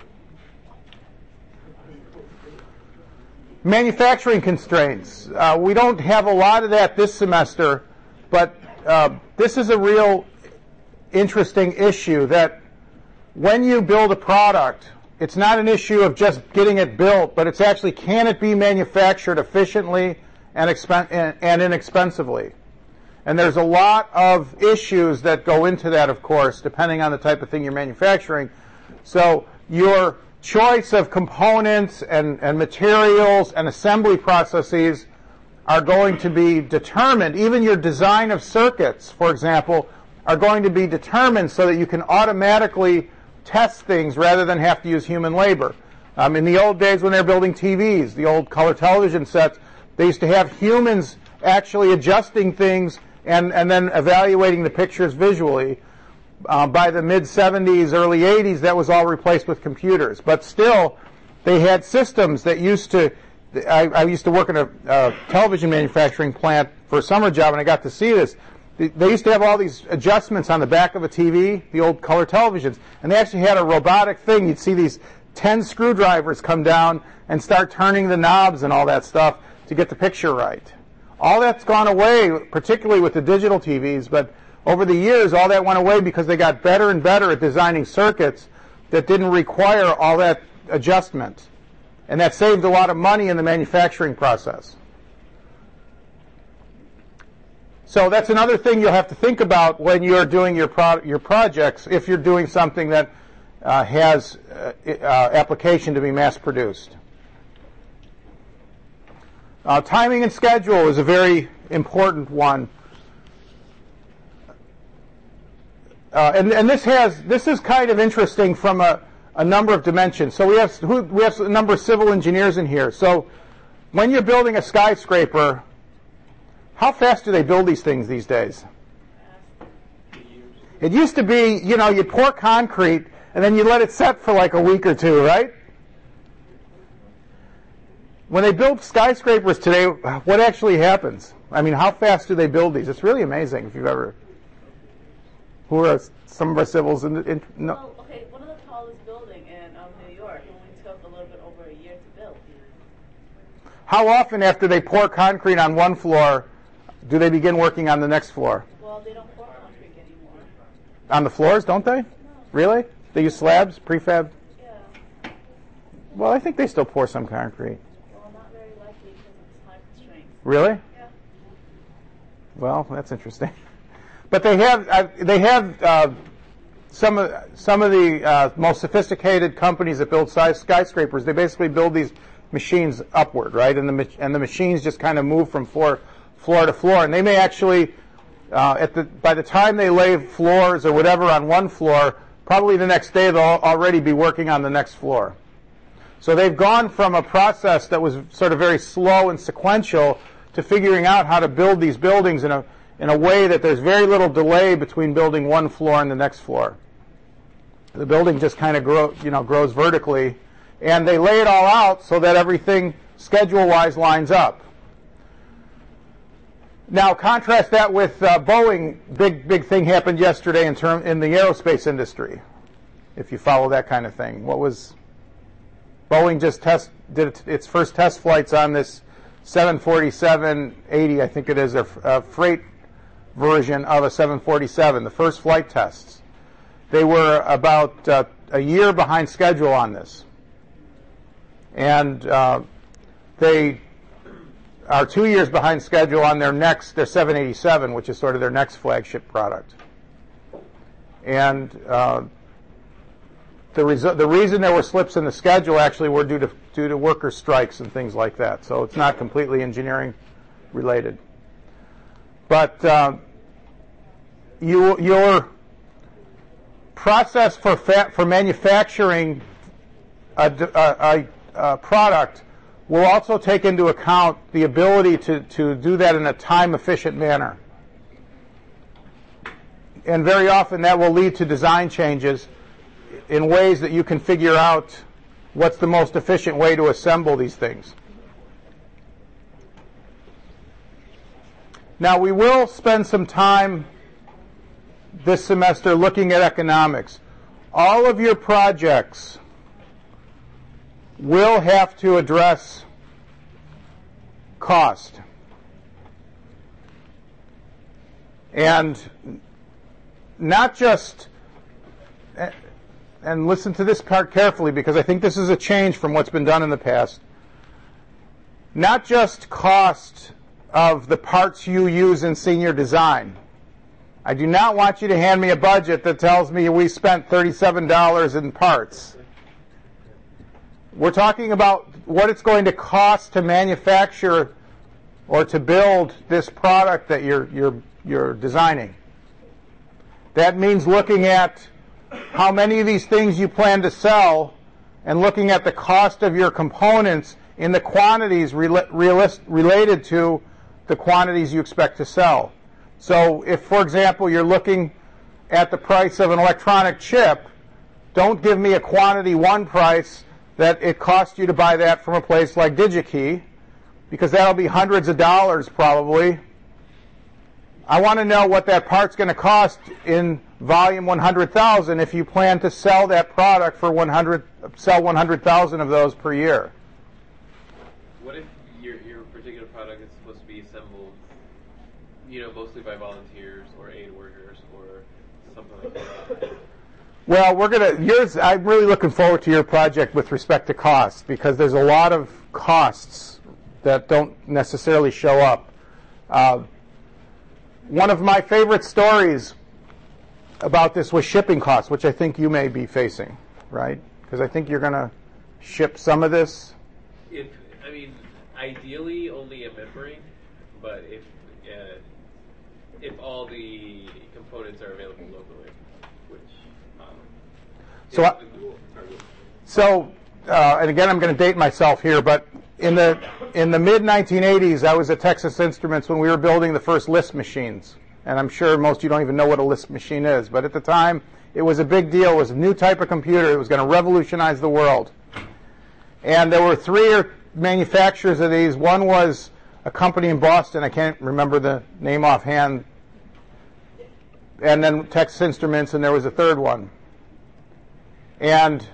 Manufacturing constraints. We don't have a lot of that this semester, but this is a real interesting issue that when you build a product, it's not an issue of just getting it built, but it's actually can it be manufactured efficiently and inexpensively. And there's a lot of issues that go into that, of course, depending on the type of thing you're manufacturing. So your choice of components and materials and assembly processes are going to be determined. Even your design of circuits, for example, are going to be determined so that you can automatically test things rather than have to use human labor. In the old days when they were building TVs, the old color television sets, they used to have humans actually adjusting things and then evaluating the pictures visually. By the mid-70s, early 80s, that was all replaced with computers. But still, they had systems that used to... I used to work in a television manufacturing plant for a summer job, and I got to see this. They used to have all these adjustments on the back of a TV, the old color televisions, and they actually had a robotic thing. You'd see these 10 screwdrivers come down and start turning the knobs and all that stuff to get the picture right. All that's gone away, particularly with the digital TVs, but over the years, all that went away because they got better and better at designing circuits that didn't require all that adjustment. And that saved a lot of money in the manufacturing process. So that's another thing you'll have to think about when you're doing your projects, if you're doing something that has application to be mass-produced. Timing and schedule is a very important one. and this is kind of interesting from a number of dimensions. So we have a number of civil engineers in here. So when you're building a skyscraper, how fast do they build these things these days? It used to be, you pour concrete and then you let it set for like a week or two, right? When they build skyscrapers today, what actually happens? I mean, how fast do they build these? It's really amazing if you've ever... Who are some of our civils no. Well, okay, one of the tallest buildings in New York only took a little bit over a year to build. How often after they pour concrete on one floor do they begin working on the next floor? Well, they don't pour concrete anymore. On the floors, don't they? No. Really? They use slabs, prefab? Yeah. Well, I think they still pour some concrete. Well, not very likely because of time constraints. Really? Yeah. Well, that's interesting. But they have some of the most sophisticated companies that build skyscrapers. They basically build these machines upward, right? And the machines just kind of move from floor to floor. And they may actually, by the time they lay floors or whatever on one floor, probably the next day they'll already be working on the next floor. So they've gone from a process that was sort of very slow and sequential to figuring out how to build these buildings in a way that there's very little delay between building one floor and the next floor. The building just kind of grows vertically, and they lay it all out so that everything schedule-wise lines up. Now contrast that with Boeing. Big thing happened yesterday in the aerospace industry. If you follow that kind of thing, Boeing just did its first test flights on this 747-80, I think it is, a freight version of a 747, the first flight tests. They were about a year behind schedule on this. And they are 2 years behind schedule on their 787, which is sort of their next flagship product. And the reason there were slips in the schedule actually were due to worker strikes and things like that. So it's not completely engineering related. But your process for manufacturing a product will also take into account the ability to do that in a time-efficient manner. And very often that will lead to design changes in ways that you can figure out what's the most efficient way to assemble these things. Now, we will spend some time this semester looking at economics. All of your projects will have to address cost. And not just, and listen to this part carefully because I think this is a change from what's been done in the past, not just cost of the parts you use in senior design. I do not want you to hand me a budget that tells me we spent $37 in parts. We're talking about what it's going to cost to manufacture or to build this product that you're designing. That means looking at how many of these things you plan to sell and looking at the cost of your components in the quantities related to the quantities you expect to sell. So if, for example, you're looking at the price of an electronic chip, don't give me a quantity one price that it costs you to buy that from a place like DigiKey, because that'll be hundreds of dollars probably. I want to know what that part's going to cost in volume 100,000 if you plan to sell that product for 100,000 of those per year. What if your particular product is supposed to be assembled, mostly by volunteers or aid workers or something like that? Well, I'm really looking forward to your project with respect to cost, because there's a lot of costs that don't necessarily show up. One of my favorite stories about this was shipping costs, which I think you may be facing, right? Because I think you're going to ship some of this. Ideally only a membrane, but if all the components are available locally. which So, and again, I'm going to date myself here, but in the mid 1980s, I was at Texas Instruments when we were building the first Lisp machines, and I'm sure most of you don't even know what a Lisp machine is, but at the time, it was a big deal. It was a new type of computer. It was going to revolutionize the world. And there were three manufacturers of these. One was a company in Boston. I can't remember the name offhand. And then Texas Instruments, and there was a third one. And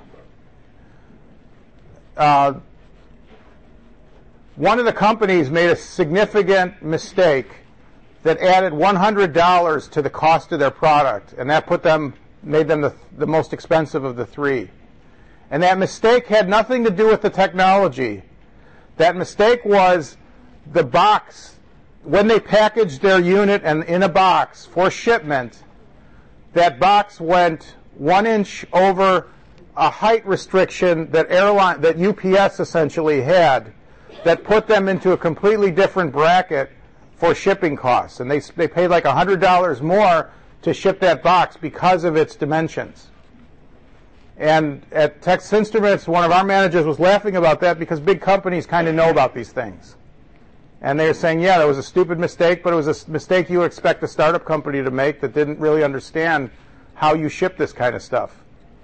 one of the companies made a significant mistake that added $100 to the cost of their product, and that made them the most expensive of the three. And that mistake had nothing to do with the technology. That mistake was the box. When they packaged their unit and in a box for shipment, that box went 1 inch over a height restriction that UPS essentially had, that put them into a completely different bracket for shipping costs. And they paid like $100 more to ship that box because of its dimensions. And at Texas Instruments, one of our managers was laughing about that because big companies kind of know about these things. And they were saying, yeah, that was a stupid mistake, but it was a mistake you would expect a startup company to make that didn't really understand how you ship this kind of stuff.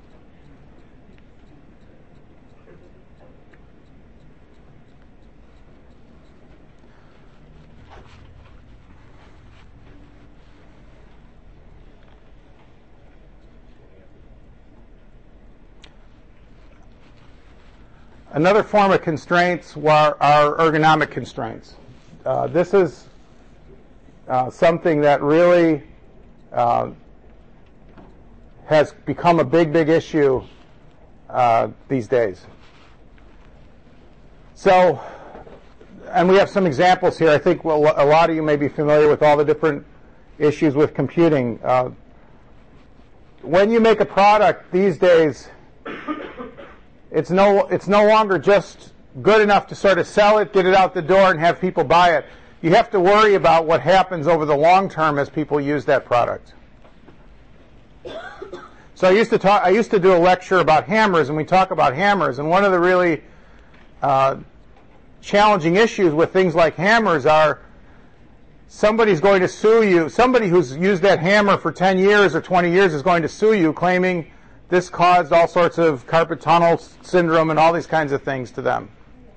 Another form of constraints are ergonomic constraints. This is something that really has become a big issue these days. So, and we have some examples here. I think a lot of you may be familiar with all the different issues with computing. When you make a product these days, it's no longer just good enough to sort of sell it, get it out the door, and have people buy it. You have to worry about what happens over the long term as people use that product. So I used to do a lecture about hammers, and we talk about hammers, and one of the really challenging issues with things like hammers are somebody's going to sue you. Somebody who's used that hammer for 10 years or 20 years is going to sue you, claiming this caused all sorts of carpal tunnel syndrome and all these kinds of things to them.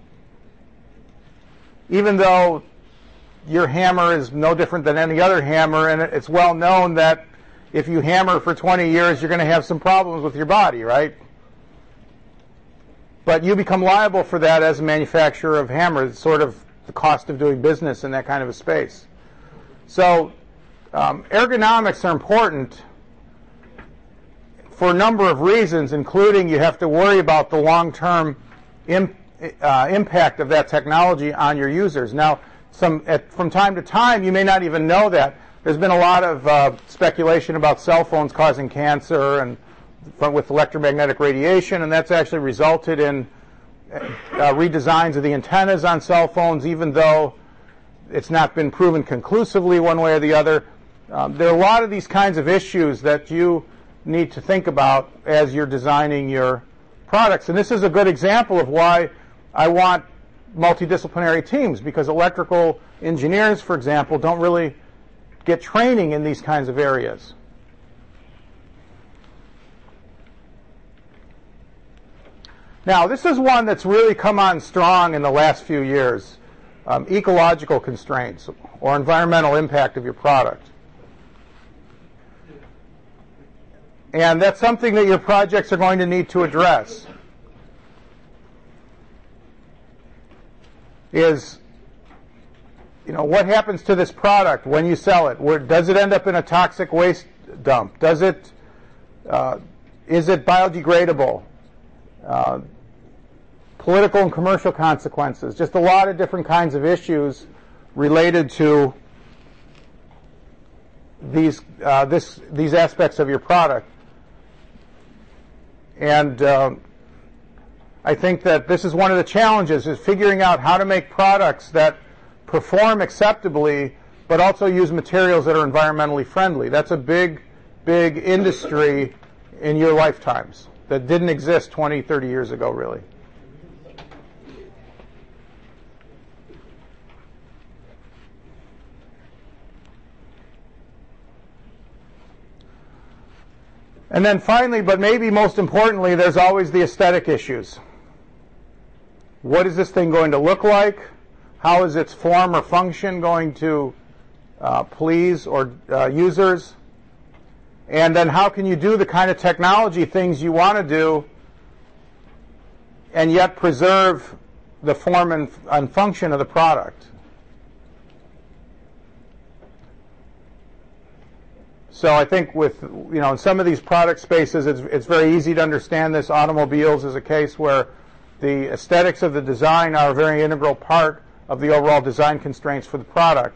Even though your hammer is no different than any other hammer, and it's well known that if you hammer for 20 years, you're going to have some problems with your body, right? But you become liable for that as a manufacturer of hammers. It's sort of the cost of doing business in that kind of a space. So ergonomics are important for a number of reasons, including you have to worry about the long-term impact of that technology on your users. Now, from time to time, you may not even know that. There's been a lot of speculation about cell phones causing cancer and with electromagnetic radiation, and that's actually resulted in redesigns of the antennas on cell phones, even though it's not been proven conclusively one way or the other. There are a lot of these kinds of issues that you need to think about as you're designing your products. And this is a good example of why I want multidisciplinary teams, because electrical engineers, for example, don't really get training in these kinds of areas. Now, this is one that's really come on strong in the last few years, ecological constraints or environmental impact of your product. And that's something that your projects are going to need to address. Is, what happens to this product when you sell it? Does it end up in a toxic waste dump? Is it biodegradable? Political and commercial consequences. Just a lot of different kinds of issues related to these aspects of your product. And I think that this is one of the challenges, is figuring out how to make products that perform acceptably, but also use materials that are environmentally friendly. That's a big big industry in your lifetimes that didn't exist 20, 30 years ago, really. And then finally, but maybe most importantly, there's always the aesthetic issues. What is this thing going to look like? How is its form or function going to please or users? And then how can you do the kind of technology things you want to do and yet preserve the form and function of the product? So I think with, in some of these product spaces, it's very easy to understand this. Automobiles is a case where the aesthetics of the design are a very integral part of the overall design constraints for the product.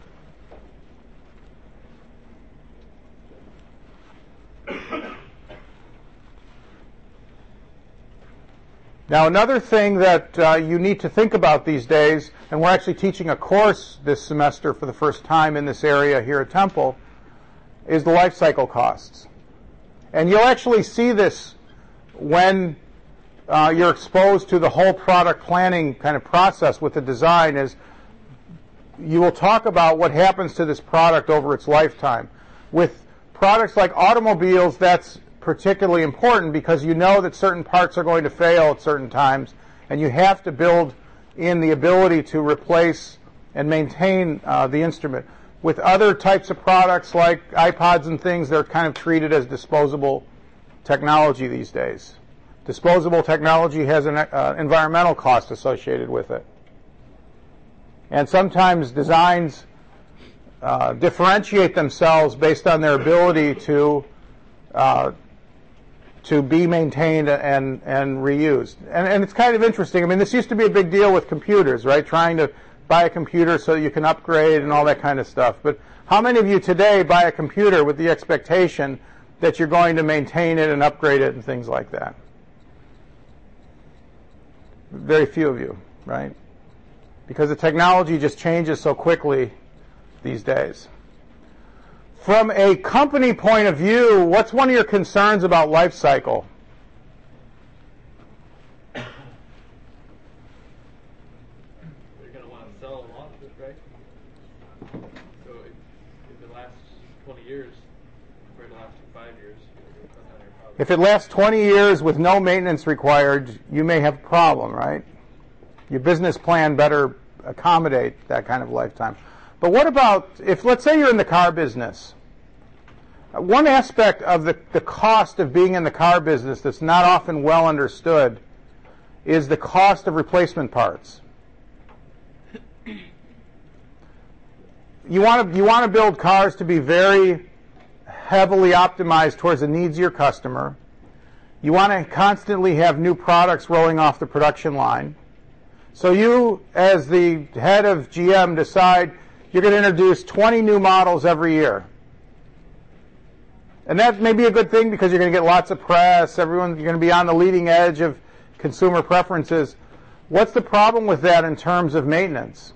Now, another thing that you need to think about these days, and we're actually teaching a course this semester for the first time in this area here at Temple, is the life cycle costs. And you'll actually see this when you're exposed to the whole product planning kind of process with the design. Is you will talk about what happens to this product over its lifetime. With products like automobiles, that's particularly important because you know that certain parts are going to fail at certain times, and you have to build in the ability to replace and maintain the instrument. With other types of products like iPods and things, they're kind of treated as disposable technology these days. Disposable technology has an environmental cost associated with it. And sometimes designs differentiate themselves based on their ability to be maintained and reused. And it's kind of interesting. I mean, this used to be a big deal with computers, right? Trying to buy a computer so you can upgrade and all that kind of stuff. But how many of you today buy a computer with the expectation that you're going to maintain it and upgrade it and things like that? Very few of you, right? Because the technology just changes so quickly these days. From a company point of view, what's one of your concerns about life cycle? You're going to want to sell a lot of it, right? So if it lasts 20 years, compared to lasting 5 years, you're cut down your problem. If it lasts 20 years with no maintenance required, you may have a problem, right? Your business plan better accommodate that kind of lifetime. But what about if, let's say you're in the car business? One aspect of the cost of being in the car business that's not often well understood is the cost of replacement parts. You want to build cars to be very heavily optimized towards the needs of your customer. You want to constantly have new products rolling off the production line. So you, as the head of GM, decide you're going to introduce 20 new models every year. And that may be a good thing because you're going to get lots of press. You're going to be on the leading edge of consumer preferences. What's the problem with that in terms of maintenance?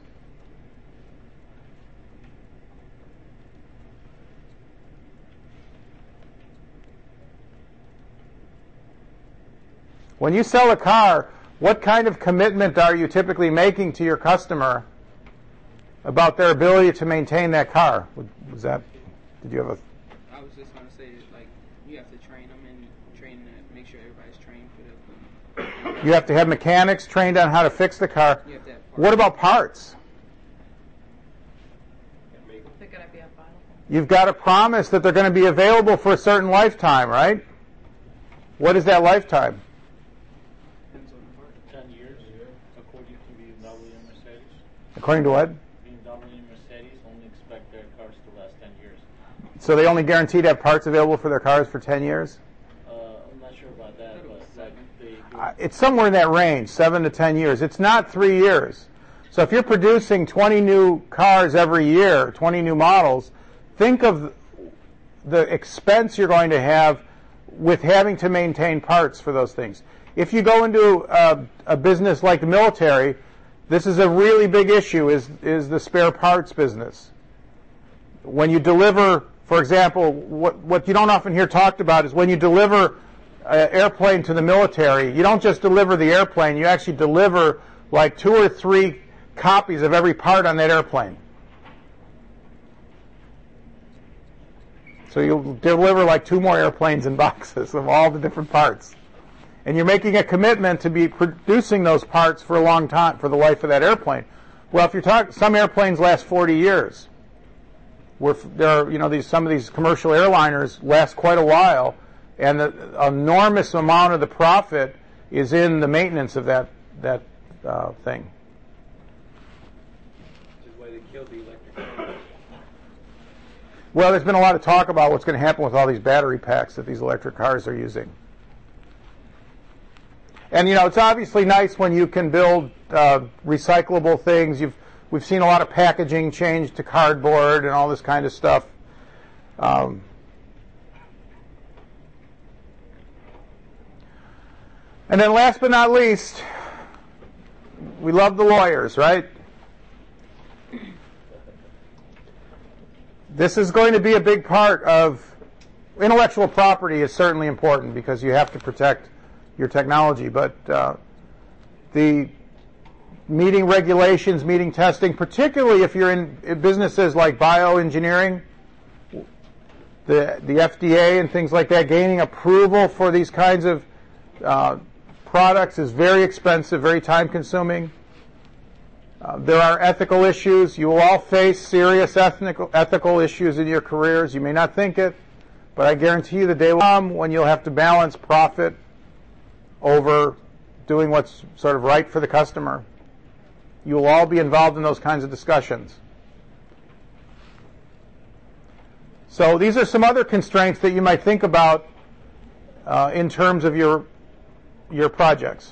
When you sell a car, what kind of commitment are you typically making to your customer about their ability to maintain that car? Did you have a... I was just going to say, like, you have to train them and make sure everybody's trained for the... You have to have mechanics trained on how to fix the car. You have to have parts. What about parts? They're going to be available. You've got to promise that they're going to be available for a certain lifetime, right? What is that lifetime? 10 years, according to BMW and Mercedes. According to what? BMW and Mercedes only expect their cars to last 10 years. So they only guarantee to have parts available for their cars for 10 years? I'm not sure about that, but like they do. It's somewhere in that range, 7 to 10 years. It's not 3 years. So if you're producing 20 new cars every year, 20 new models, think of the expense you're going to have with having to maintain parts for those things. If you go into a business like the military, this is a really big issue, is the spare parts business. When you deliver For example, what you don't often hear talked about is when you deliver an airplane to the military, you don't just deliver the airplane, you actually deliver like 2 or 3 copies of every part on that airplane. So you'll deliver like 2 more airplanes in boxes of all the different parts. And you're making a commitment to be producing those parts for a long time, for the life of that airplane. Well, if you're talking, some airplanes last 40 years. Some of these commercial airliners last quite a while, and the enormous amount of the profit is in the maintenance of that thing. Which is why they killed the electric car. Well, there's been a lot of talk about what's going to happen with all these battery packs that these electric cars are using. And it's obviously nice when you can build recyclable things. We've seen a lot of packaging change to cardboard and all this kind of stuff. And then last but not least, we love the lawyers, right? This is going to be a big part of intellectual property is certainly important because you have to protect your technology, but the meeting regulations, meeting testing, particularly if you're in businesses like bioengineering, the FDA and things like that, gaining approval for these kinds of products is very expensive, very time-consuming. There are ethical issues. You will all face serious ethical issues in your careers. You may not think it, but I guarantee you the day will come when you'll have to balance profit over doing what's sort of right for the customer. You will all be involved in those kinds of discussions. So these are some other constraints that you might think about in terms of your projects.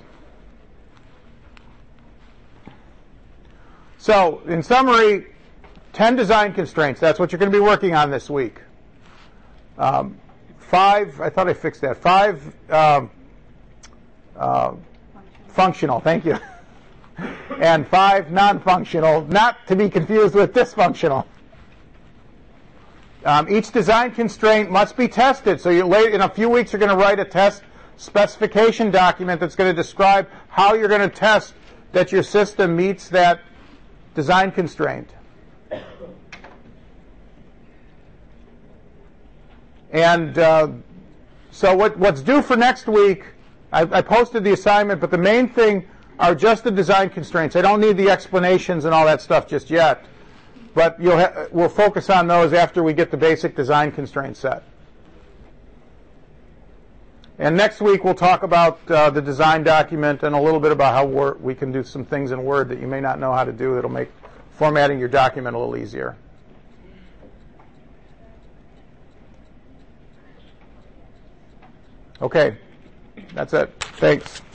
So, in summary, 10 design constraints. That's what you're going to be working on this week. 5, I thought I fixed that. 5 functional, thank you. And 5 non-functional, not to be confused with dysfunctional. Each design constraint must be tested. So in a few weeks you're going to write a test specification document that's going to describe how you're going to test that your system meets that design constraint. And so what's due for next week, I posted the assignment, but the main thing are just the design constraints. I don't need the explanations and all that stuff just yet. But we'll focus on those after we get the basic design constraints set. And next week we'll talk about the design document and a little bit about how we can do some things in Word that you may not know how to do that'll make formatting your document a little easier. Okay, that's it. Thanks.